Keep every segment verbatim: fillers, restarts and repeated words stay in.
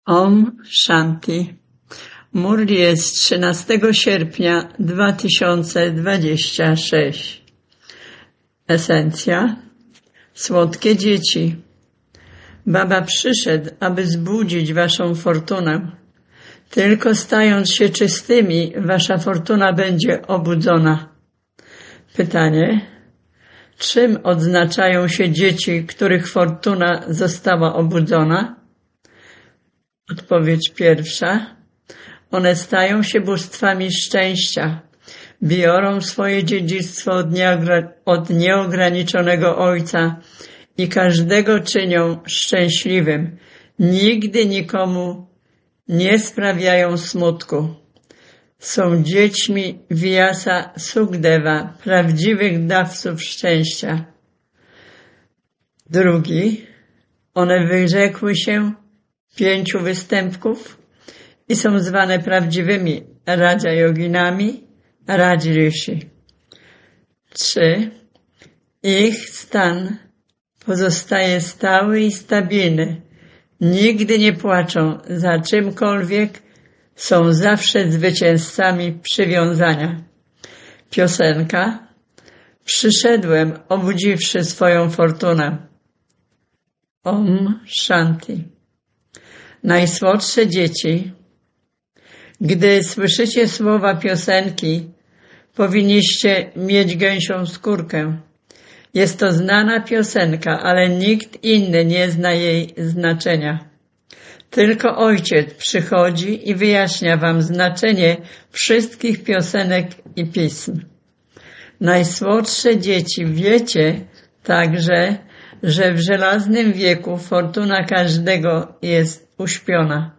Om Shanti. Murli jest trzynastego sierpnia dwa tysiące dwudziestego szóstego. Esencja. Słodkie dzieci. Baba przyszedł, aby zbudzić waszą fortunę. Tylko stając się czystymi, wasza fortuna będzie obudzona. Pytanie. Czym odznaczają się dzieci, których fortuna została obudzona? Odpowiedź pierwsza. One stają się bóstwami szczęścia. Biorą swoje dziedzictwo od, nieogra- od nieograniczonego Ojca i każdego czynią szczęśliwym. Nigdy nikomu nie sprawiają smutku. Są dziećmi Vyasa Sukdeva, prawdziwych dawców szczęścia. Drugi. One wyrzekły się pięciu występków i są zwane prawdziwymi Raja Yoginami, Raj Rishi. Trzy. Ich stan pozostaje stały i stabilny. Nigdy nie płaczą za czymkolwiek, są zawsze zwycięzcami przywiązania. Piosenka. Przyszedłem, obudziwszy swoją fortunę. Om Shanti. Najsłodsze dzieci. Gdy słyszycie słowa piosenki, powinniście mieć gęsią skórkę. Jest to znana piosenka, ale nikt inny nie zna jej znaczenia. Tylko Ojciec przychodzi i wyjaśnia wam znaczenie wszystkich piosenek i pism. Najsłodsze dzieci, wiecie także, że w żelaznym wieku fortuna każdego jest uśpiona.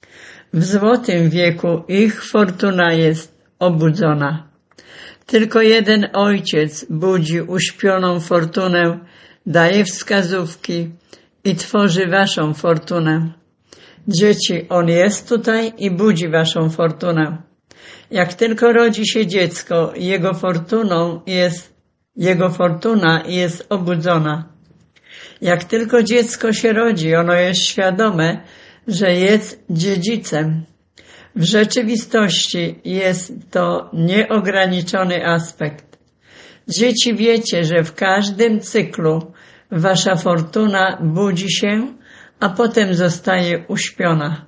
W złotym wieku ich fortuna jest obudzona. Tylko jeden Ojciec budzi uśpioną fortunę, daje wskazówki i tworzy waszą fortunę. Dzieci, On jest tutaj i budzi waszą fortunę. Jak tylko rodzi się dziecko, jego fortuną jest, jego fortuna jest obudzona. Jak tylko dziecko się rodzi, ono jest świadome, że jest dziedzicem. W rzeczywistości jest to nieograniczony aspekt. Dzieci, wiecie, że w każdym cyklu wasza fortuna budzi się, a potem zostaje uśpiona.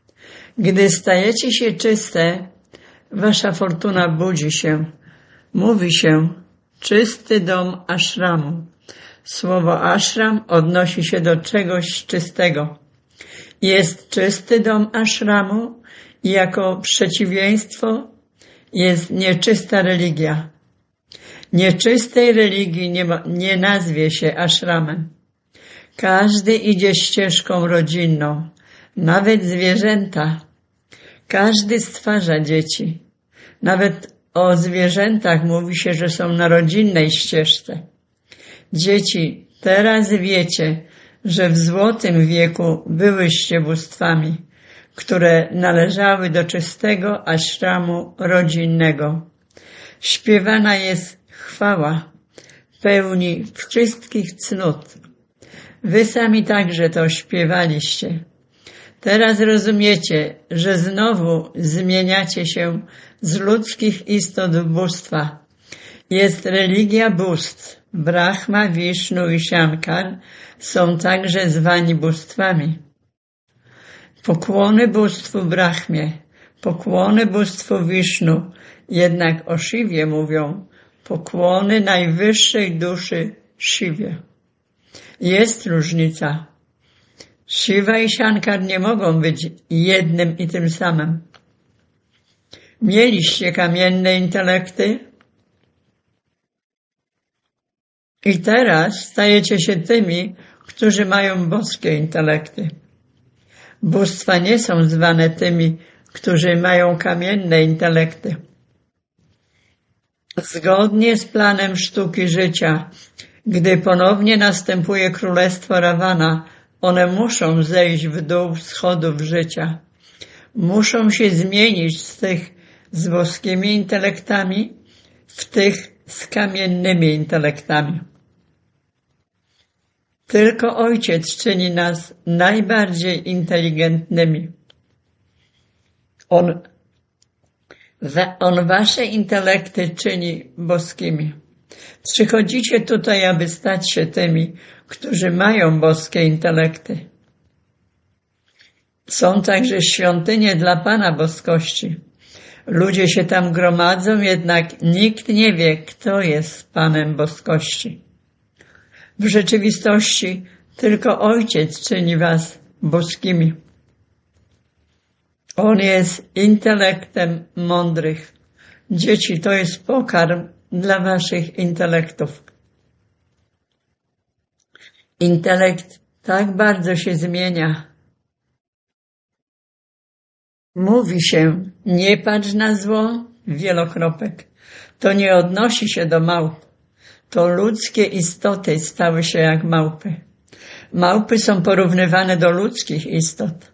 Gdy stajecie się czyste, wasza fortuna budzi się. Mówi się czysty dom ashramu. Słowo ashram odnosi się do czegoś czystego. Jest czysty dom ashramu i jako przeciwieństwo jest nieczysta religia. Nieczystej religii nie, ma, nie nazwie się ashramem. Każdy idzie ścieżką rodzinną, nawet zwierzęta. Każdy stwarza dzieci. Nawet o zwierzętach mówi się, że są na rodzinnej ścieżce. Dzieci, teraz wiecie, że w złotym wieku byłyście bóstwami, które należały do czystego ashramu rodzinnego. Śpiewana jest chwała, pełni wszystkich cnót. Wy sami także to śpiewaliście. Teraz rozumiecie, że znowu zmieniacie się z ludzkich istot w bóstwa. Jest religia bóstw. Brahma, Wisznu i Shankar są także zwani bóstwami. Pokłony bóstwu Brahmie, pokłony bóstwu Wisznu, jednak o Shiwie mówią pokłony najwyższej duszy Shiwie. Jest różnica. Shiva i Shankar nie mogą być jednym i tym samym. Mieliście kamienne intelekty i teraz stajecie się tymi, którzy mają boskie intelekty. Bóstwa nie są zwane tymi, którzy mają kamienne intelekty. Zgodnie z planem sztuki życia, gdy ponownie następuje królestwo Ravana, one muszą zejść w dół schodów życia. Muszą się zmienić z tych z boskimi intelektami w tych z kamiennymi intelektami. Tylko Ojciec czyni nas najbardziej inteligentnymi. On, on wasze intelekty czyni boskimi. Przychodzicie tutaj, aby stać się tymi, którzy mają boskie intelekty. Są także świątynie dla Pana boskości. Ludzie się tam gromadzą, jednak nikt nie wie, kto jest Panem boskości. W rzeczywistości tylko Ojciec czyni was boskimi. On jest intelektem mądrych. Dzieci, to jest pokarm dla waszych intelektów. Intelekt tak bardzo się zmienia. Mówi się, nie patrz na zło, wielokropek. To nie odnosi się do małp. To ludzkie istoty stały się jak małpy. Małpy są porównywane do ludzkich istot.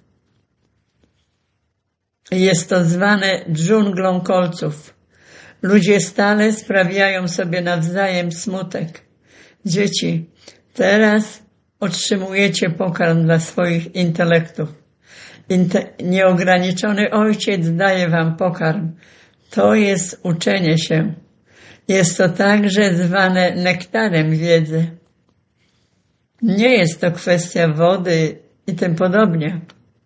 Jest to zwane dżunglą kolców. Ludzie stale sprawiają sobie nawzajem smutek. Dzieci, teraz otrzymujecie pokarm dla swoich intelektów. Inte- nieograniczony Ojciec daje wam pokarm. To jest uczenie się. Jest to także zwane nektarem wiedzy. Nie jest to kwestia wody i tym podobnie.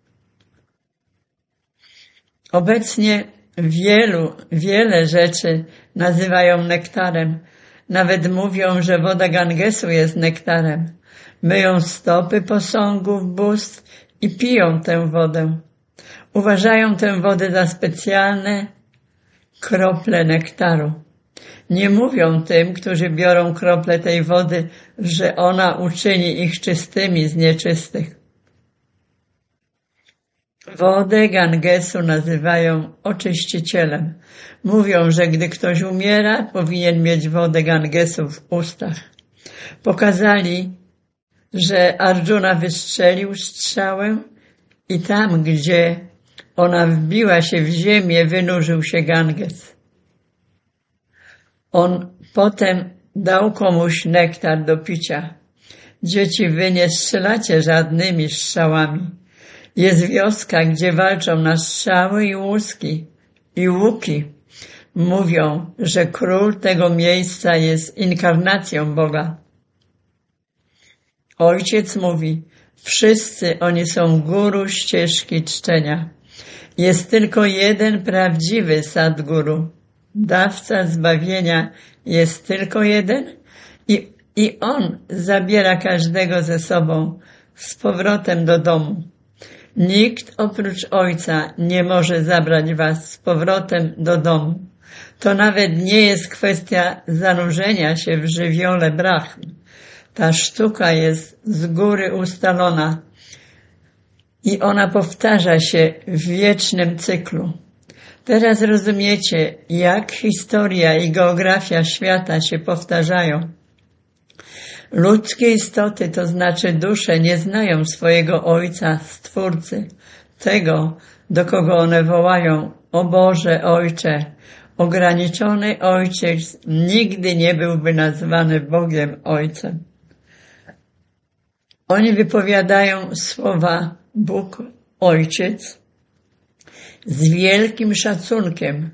Obecnie wielu, wiele rzeczy nazywają nektarem. Nawet mówią, że woda Gangesu jest nektarem. Myją stopy posągów bóstw i piją tę wodę. Uważają tę wodę za specjalne krople nektaru. Nie mówią tym, którzy biorą krople tej wody, że ona uczyni ich czystymi z nieczystych. Wodę Gangesu nazywają oczyścicielem. Mówią, że gdy ktoś umiera, powinien mieć wodę Gangesu w ustach. Pokazali, że Arjuna wystrzelił strzałę i tam, gdzie ona wbiła się w ziemię, wynurzył się Ganges. On potem dał komuś nektar do picia. Dzieci, wy nie strzelacie żadnymi strzałami. Jest wioska, gdzie walczą na strzały i łuski i łuki. Mówią, że król tego miejsca jest inkarnacją Boga. Ojciec mówi, wszyscy oni są guru ścieżki czczenia. Jest tylko jeden prawdziwy Sadguru. Dawca zbawienia jest tylko jeden i, i on zabiera każdego ze sobą z powrotem do domu. Nikt oprócz Ojca nie może zabrać was z powrotem do domu. To nawet nie jest kwestia zanurzenia się w żywiole Brahmy. Ta sztuka jest z góry ustalona i ona powtarza się w wiecznym cyklu. Teraz rozumiecie, jak historia i geografia świata się powtarzają. Ludzkie istoty, to znaczy dusze, nie znają swojego Ojca, Stwórcy, tego, do kogo one wołają: o Boże, Ojcze. Ograniczony Ojciec nigdy nie byłby nazwany Bogiem Ojcem. Oni wypowiadają słowa Bóg, Ojciec z wielkim szacunkiem.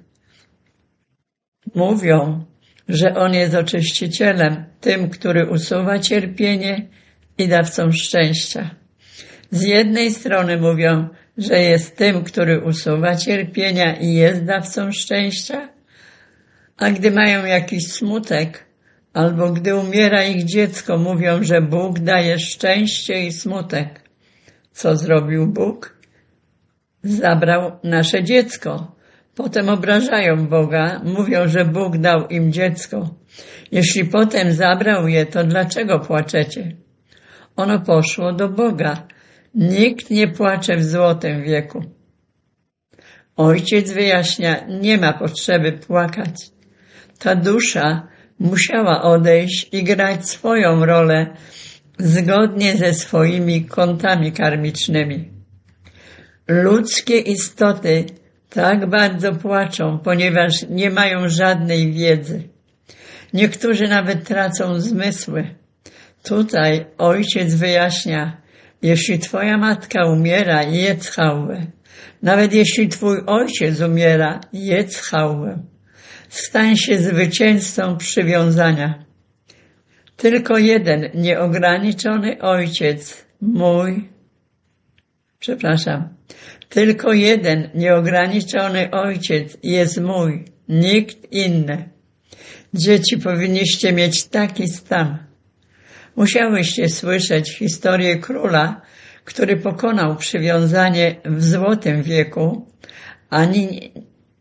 Mówią, że On jest oczyścicielem, tym, który usuwa cierpienie i dawcą szczęścia. Z jednej strony mówią, że jest tym, który usuwa cierpienia i jest dawcą szczęścia, a gdy mają jakiś smutek, albo gdy umiera ich dziecko, mówią, że Bóg daje szczęście i smutek. Co zrobił Bóg? Zabrał nasze dziecko. Potem obrażają Boga, mówią, że Bóg dał im dziecko. Jeśli potem zabrał je, to dlaczego płaczecie? Ono poszło do Boga. Nikt nie płacze w złotym wieku. Ojciec wyjaśnia, nie ma potrzeby płakać. Ta dusza musiała odejść i grać swoją rolę zgodnie ze swoimi kontami karmicznymi. Ludzkie istoty tak bardzo płaczą, ponieważ nie mają żadnej wiedzy. Niektórzy nawet tracą zmysły. Tutaj ojciec wyjaśnia, jeśli twoja matka umiera, jedz chałwę. Nawet jeśli twój ojciec umiera, jedz chałwę. Stań się zwycięzcą przywiązania. Tylko jeden nieograniczony ojciec, mój, przepraszam, tylko jeden nieograniczony ojciec jest mój, nikt inny. Dzieci, powinniście mieć taki stan. Musiałyście słyszeć historię króla, który pokonał przywiązanie w złotym wieku, ani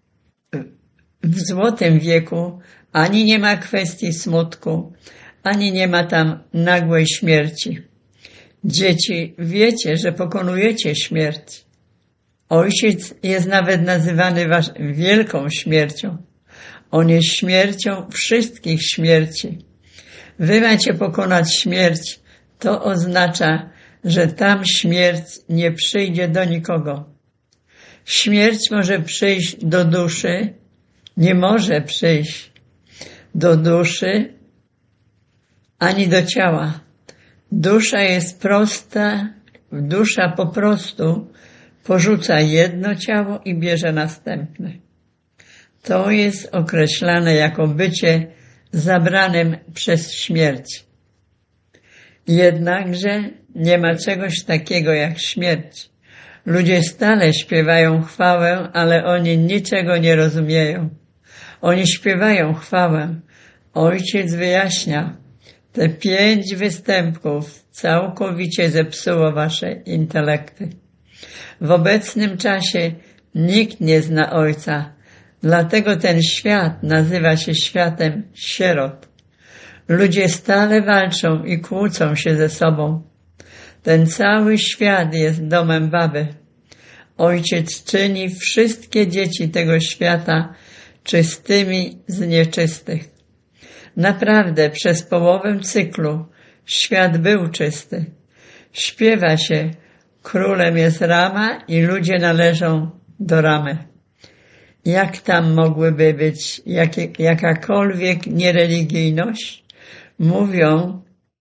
w złotym wieku ani nie ma kwestii smutku, ani nie ma tam nagłej śmierci. Dzieci, wiecie, że pokonujecie śmierć. Ojciec jest nawet nazywany wasz wielką śmiercią. On jest śmiercią wszystkich śmierci. Wy macie pokonać śmierć. To oznacza, że tam śmierć nie przyjdzie do nikogo. Śmierć może przyjść do duszy, nie może przyjść do duszy ani do ciała. Dusza jest prosta, dusza po prostu porzuca jedno ciało i bierze następne. To jest określane jako bycie zabranym przez śmierć. Jednakże nie ma czegoś takiego jak śmierć. Ludzie stale śpiewają chwałę, ale oni niczego nie rozumieją. Oni śpiewają chwałę. Ojciec wyjaśnia, te pięć występków całkowicie zepsuło wasze intelekty. W obecnym czasie nikt nie zna Ojca, dlatego ten świat nazywa się światem sierot. Ludzie stale walczą i kłócą się ze sobą. Ten cały świat jest domem baby. Ojciec czyni wszystkie dzieci tego świata czystymi z nieczystych. Naprawdę przez połowę cyklu świat był czysty. Śpiewa się, królem jest Rama i ludzie należą do Ramy. Jak tam mogłyby być jakie, jakakolwiek niereligijność? Mówią,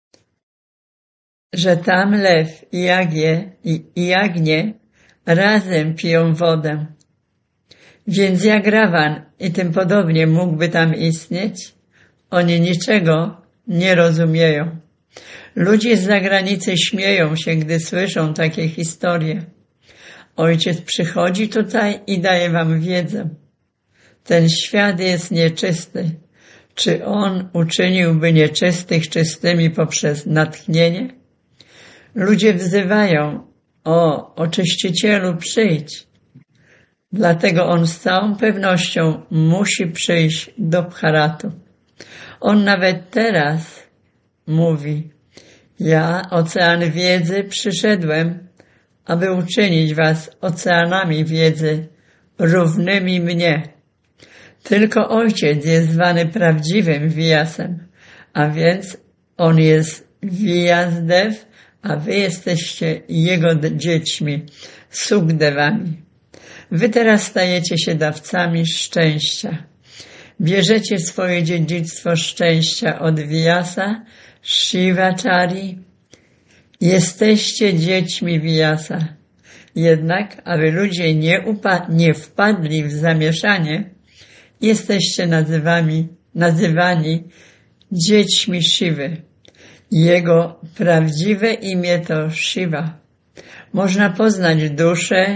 że tam lew i jagnie, i, i jagnię razem piją wodę. Więc jak Rawan i tym podobnie mógłby tam istnieć? Oni niczego nie rozumieją. Ludzie z zagranicy śmieją się, gdy słyszą takie historie. Ojciec przychodzi tutaj i daje wam wiedzę. Ten świat jest nieczysty. Czy on uczyniłby nieczystych czystymi poprzez natchnienie? Ludzie wzywają, o, oczyścicielu, przyjdź. Dlatego on z całą pewnością musi przyjść do Bharatu. On nawet teraz mówi, ja, ocean wiedzy, przyszedłem, aby uczynić was oceanami wiedzy, równymi mnie. Tylko Ojciec jest zwany prawdziwym Vyasem, a więc on jest Vyasdev, a wy jesteście jego dziećmi, Sukdevami. Wy teraz stajecie się dawcami szczęścia. Bierzecie swoje dziedzictwo szczęścia od Vyasa, Shivachari. Jesteście dziećmi Vyasa. Jednak, aby ludzie nie, upa- nie wpadli w zamieszanie, jesteście nazywani, nazywani dziećmi Shiwy. Jego prawdziwe imię to Shiva. Można poznać duszę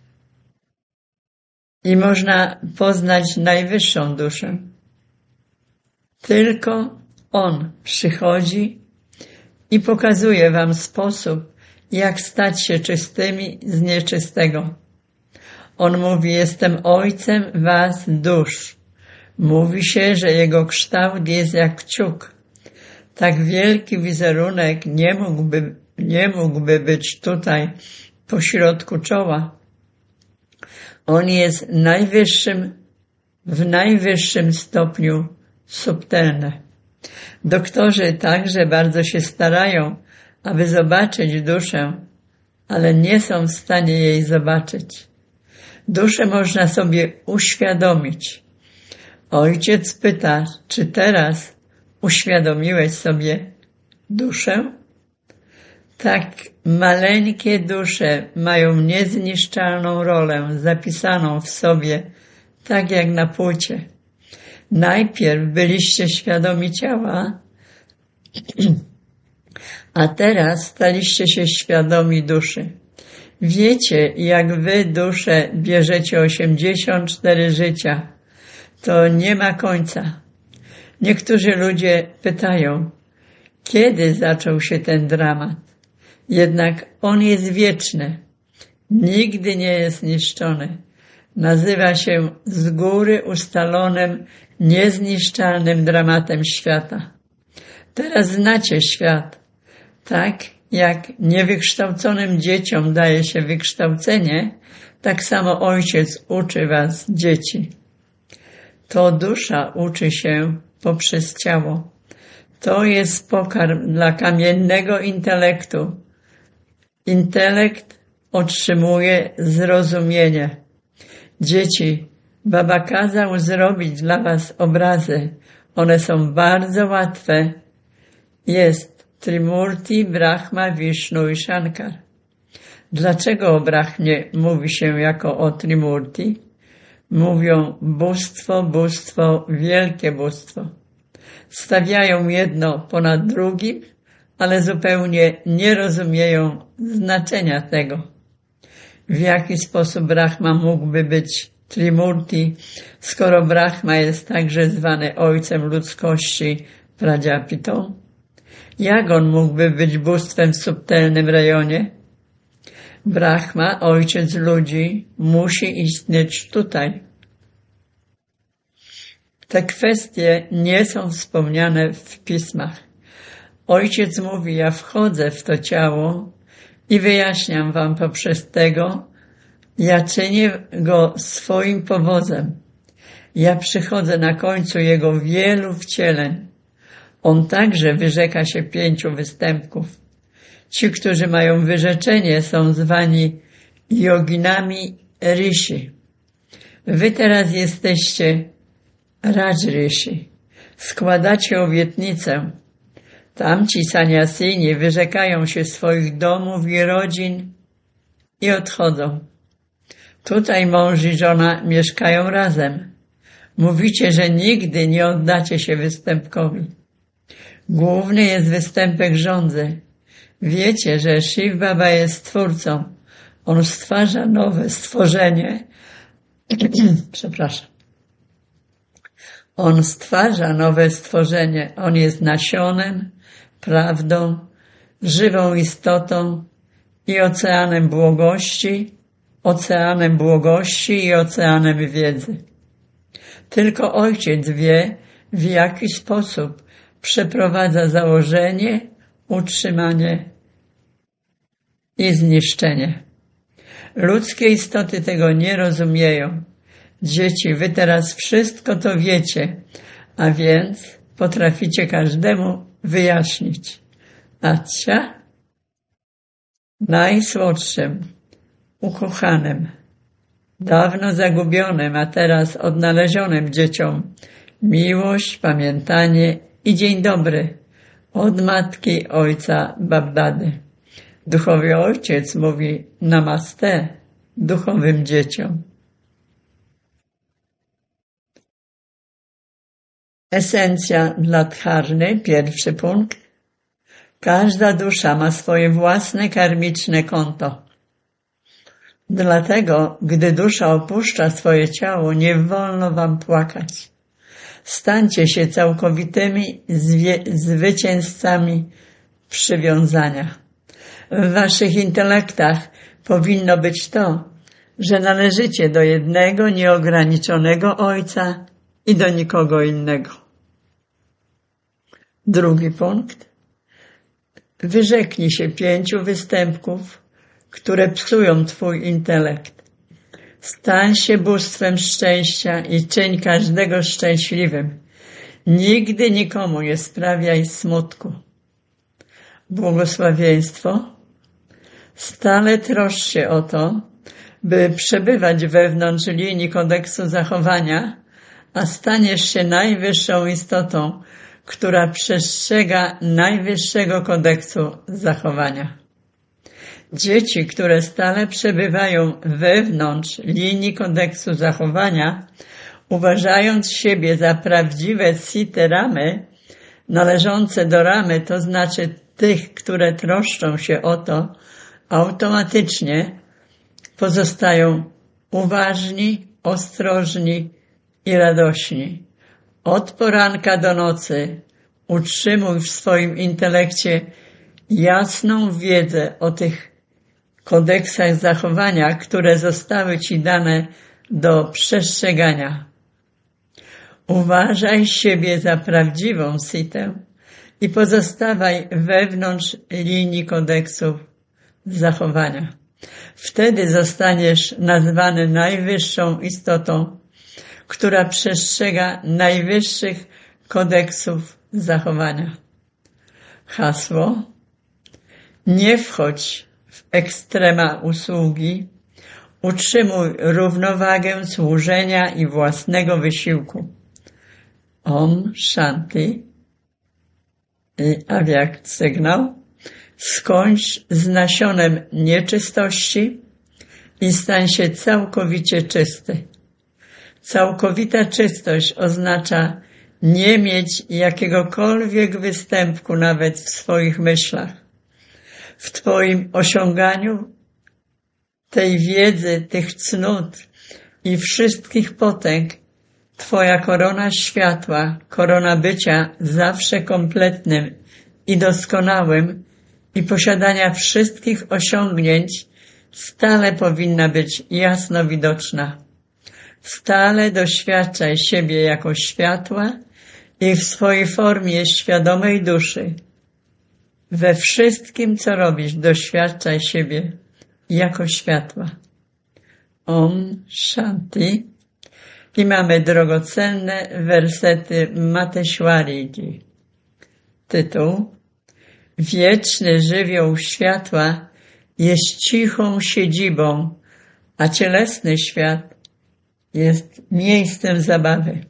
i można poznać najwyższą duszę. Tylko On przychodzi i pokazuje wam sposób, jak stać się czystymi z nieczystego. On mówi, jestem Ojcem was dusz. Mówi się, że jego kształt jest jak kciuk. Tak wielki wizerunek nie mógłby, nie mógłby być tutaj pośrodku czoła. On jest najwyższym, w najwyższym stopniu subtelny. Doktorzy także bardzo się starają, aby zobaczyć duszę, ale nie są w stanie jej zobaczyć. Duszę można sobie uświadomić. Ojciec pyta, czy teraz uświadomiłeś sobie duszę? Tak maleńkie dusze mają niezniszczalną rolę zapisaną w sobie, tak jak na płycie. Najpierw byliście świadomi ciała, a teraz staliście się świadomi duszy. Wiecie, jak wy dusze bierzecie osiemdziesiąt cztery życia. To nie ma końca. Niektórzy ludzie pytają, kiedy zaczął się ten dramat? Jednak on jest wieczny. Nigdy nie jest niszczony. Nazywa się z góry ustalonym, niezniszczalnym dramatem świata. Teraz znacie świat. Tak jak niewykształconym dzieciom daje się wykształcenie, tak samo Ojciec uczy was, dzieci. To dusza uczy się poprzez ciało. To jest pokarm dla kamiennego intelektu. Intelekt otrzymuje zrozumienie. Dzieci, Baba kazał zrobić dla was obrazy. One są bardzo łatwe. Jest Trimurti, Brahma, Wisznu i Shankar. Dlaczego o Brahmie mówi się jako o Trimurti? Mówią bóstwo, bóstwo, wielkie bóstwo. Stawiają jedno ponad drugim, ale zupełnie nie rozumieją znaczenia tego. W jaki sposób Brahma mógłby być Trimurti, skoro Brahma jest także zwany ojcem ludzkości, Pradziapitą? Jak on mógłby być bóstwem w subtelnym rejonie? Brahma, ojciec ludzi, musi istnieć tutaj. Te kwestie nie są wspomniane w pismach. Ojciec mówi, ja wchodzę w to ciało i wyjaśniam wam poprzez tego, ja czynię go swoim powozem. Ja przychodzę na końcu jego wielu wcieleń. On także wyrzeka się pięciu występków. Ci, którzy mają wyrzeczenie, są zwani joginami rishi. Wy teraz jesteście Rajrishi. Składacie obietnicę. Tamci saniasini wyrzekają się swoich domów i rodzin i odchodzą. Tutaj mąż i żona mieszkają razem. Mówicie, że nigdy nie oddacie się występkowi. Główny jest występek żądzy. Wiecie, że Shiv Baba jest stwórcą. On stwarza nowe stworzenie. Przepraszam. On stwarza nowe stworzenie. On jest nasionem, prawdą, żywą istotą i oceanem błogości, oceanem błogości i oceanem wiedzy. Tylko Ojciec wie, w jaki sposób przeprowadza założenie, utrzymanie i zniszczenie. Ludzkie istoty tego nie rozumieją. Dzieci, wy teraz wszystko to wiecie, a więc potraficie każdemu wyjaśnić. Acia, najsłodszym, ukochanym, dawno zagubionym, a teraz odnalezionym dzieciom miłość, pamiętanie i dzień dobry od matki ojca Babdady. Duchowy ojciec mówi namaste duchowym dzieciom. Esencja dla dharny, pierwszy punkt. Każda dusza ma swoje własne karmiczne konto. Dlatego, gdy dusza opuszcza swoje ciało, nie wolno wam płakać. Stańcie się całkowitymi zwycięzcami przywiązania. W waszych intelektach powinno być to, że należycie do jednego nieograniczonego Ojca i do nikogo innego. Drugi punkt. Wyrzeknij się pięciu występków, które psują twój intelekt. Stań się bóstwem szczęścia i czyń każdego szczęśliwym. Nigdy nikomu nie sprawiaj smutku. Błogosławieństwo. Stale troszcz się o to, by przebywać wewnątrz linii kodeksu zachowania, a staniesz się najwyższą istotą, która przestrzega najwyższego kodeksu zachowania. Dzieci, które stale przebywają wewnątrz linii kodeksu zachowania, uważając siebie za prawdziwe site ramy, należące do ramy, to znaczy tych, które troszczą się o to, automatycznie pozostają uważni, ostrożni i radośni. Od poranka do nocy utrzymuj w swoim intelekcie jasną wiedzę o tych kodeksach zachowania, które zostały ci dane do przestrzegania. Uważaj siebie za prawdziwą sitę i pozostawaj wewnątrz linii kodeksów zachowania. Wtedy zostaniesz nazwany najwyższą istotą, która przestrzega najwyższych kodeksów zachowania. Hasło: nie wchodź w ekstrema usługi, utrzymuj równowagę służenia i własnego wysiłku. Om Shanti. I Awiak sygnał: skończ z nasionem nieczystości i stań się całkowicie czysty. Całkowita czystość oznacza nie mieć jakiegokolwiek występku nawet w swoich myślach. W Twoim osiąganiu tej wiedzy, tych cnót i wszystkich potęg Twoja korona światła, korona bycia zawsze kompletnym i doskonałym i posiadania wszystkich osiągnięć stale powinna być jasno widoczna. Stale doświadczaj siebie jako światła i w swojej formie świadomej duszy. We wszystkim, co robisz, doświadczaj siebie jako światła. Om Shanti. I mamy drogocenne wersety Mateshwariji. Tytuł: wieczny żywioł światła jest cichą siedzibą, a cielesny świat jest miejscem zabawy.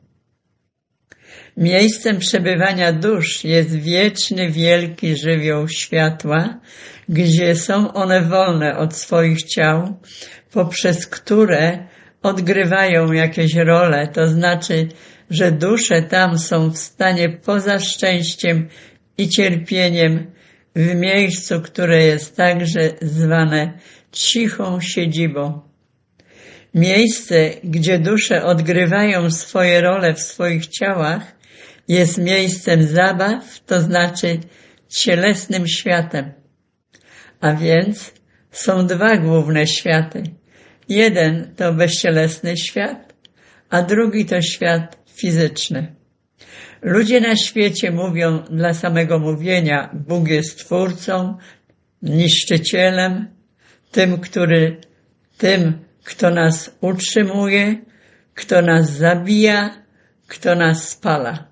Miejscem przebywania dusz jest wieczny, wielki żywioł światła, gdzie są one wolne od swoich ciał, poprzez które odgrywają jakieś role, to znaczy, że dusze tam są w stanie poza szczęściem i cierpieniem w miejscu, które jest także zwane cichą siedzibą. Miejsce, gdzie dusze odgrywają swoje role w swoich ciałach, jest miejscem zabaw, to znaczy cielesnym światem. A więc są dwa główne światy. Jeden to bezcielesny świat, a drugi to świat fizyczny. Ludzie na świecie mówią dla samego mówienia: Bóg jest Twórcą, niszczycielem, tym, który, tym, kto nas utrzymuje, kto nas zabija, kto nas spala.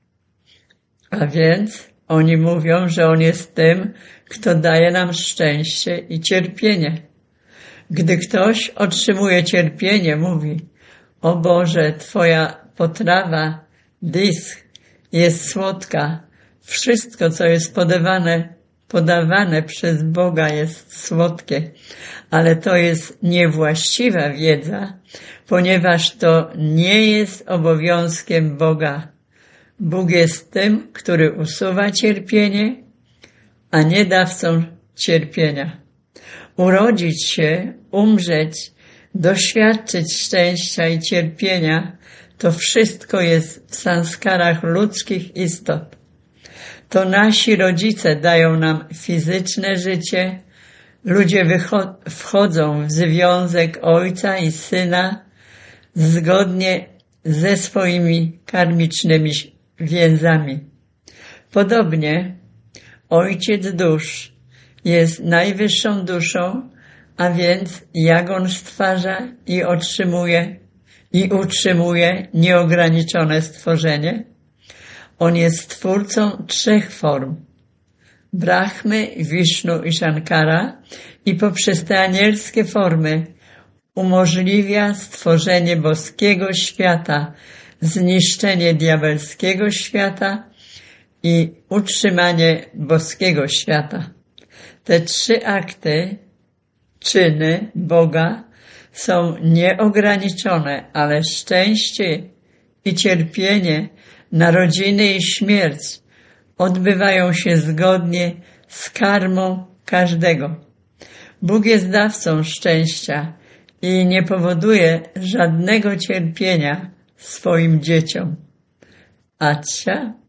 A więc oni mówią, że On jest tym, kto daje nam szczęście i cierpienie. Gdy ktoś otrzymuje cierpienie, mówi: o Boże, Twoja potrawa, disk, jest słodka. Wszystko, co jest podawane, podawane przez Boga, jest słodkie. Ale to jest niewłaściwa wiedza, ponieważ to nie jest obowiązkiem Boga. Bóg jest tym, który usuwa cierpienie, a nie dawcą cierpienia. Urodzić się, umrzeć, doświadczyć szczęścia i cierpienia, to wszystko jest w sanskarach ludzkich istot. To nasi rodzice dają nam fizyczne życie, ludzie wchodzą w związek ojca i syna zgodnie ze swoimi karmicznymi więzami. Podobnie Ojciec dusz jest najwyższą duszą, a więc jak On stwarza i otrzymuje i utrzymuje nieograniczone stworzenie. On jest twórcą trzech form: Brahmy, Wisznu i Shankara, i poprzez te anielskie formy umożliwia stworzenie boskiego świata, zniszczenie diabelskiego świata i utrzymanie boskiego świata. Te trzy akty, czyny Boga są nieograniczone, ale szczęście i cierpienie, narodziny i śmierć odbywają się zgodnie z karmą każdego. Bóg jest dawcą szczęścia i nie powoduje żadnego cierpienia swoim dzieciom. Acia